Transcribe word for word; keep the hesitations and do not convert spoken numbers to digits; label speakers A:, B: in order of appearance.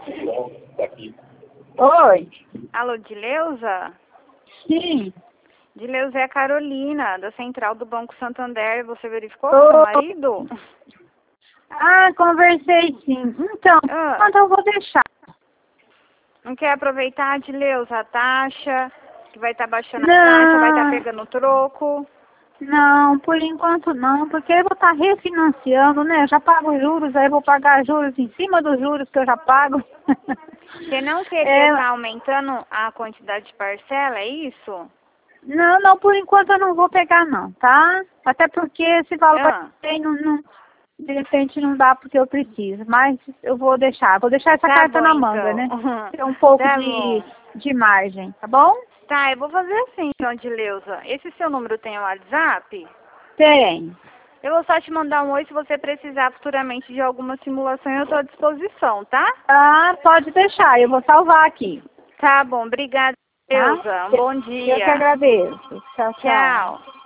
A: Oi.
B: Alô, Dileuza?
A: Sim.
B: Dileuza é a Carolina, da Central do Banco Santander. Você verificou
A: Oi.
B: com seu marido?
A: Ah, conversei sim. Então,
B: Ah.
A: quanto eu vou deixar?
B: Não quer aproveitar, Dileuza, a taxa, que vai estar baixando
A: Não.
B: a taxa, vai estar pegando troco?
A: Não, por enquanto não, porque eu vou estar refinanciando, né? Eu já pago juros, aí eu vou pagar juros em cima dos juros que eu já pago.
B: Você não queria
A: É,
B: estar aumentando a quantidade de parcela, é isso?
A: não, não, por enquanto eu não vou pegar não, tá? Até porque esse valor
B: Ah.
A: que tem, não, não, de repente não dá porque eu preciso, mas eu vou deixar, vou deixar essa
B: Tá
A: carta
B: bom,
A: na manga,
B: então.
A: né? Ter um pouco
B: Tá
A: de,
B: bom.
A: de margem, tá bom?
B: Tá, eu vou fazer assim, então, Dileuza. Esse seu número tem o WhatsApp?
A: Tem.
B: Eu vou só te mandar um oi se você precisar futuramente de alguma simulação, eu estou à disposição, tá?
A: Ah, pode deixar, eu vou salvar aqui,
B: Tá bom, obrigada,
A: tá?
B: Dileuza. Um bom
A: Eu que
B: dia.
A: agradeço. Tchau, tchau.
B: Tchau.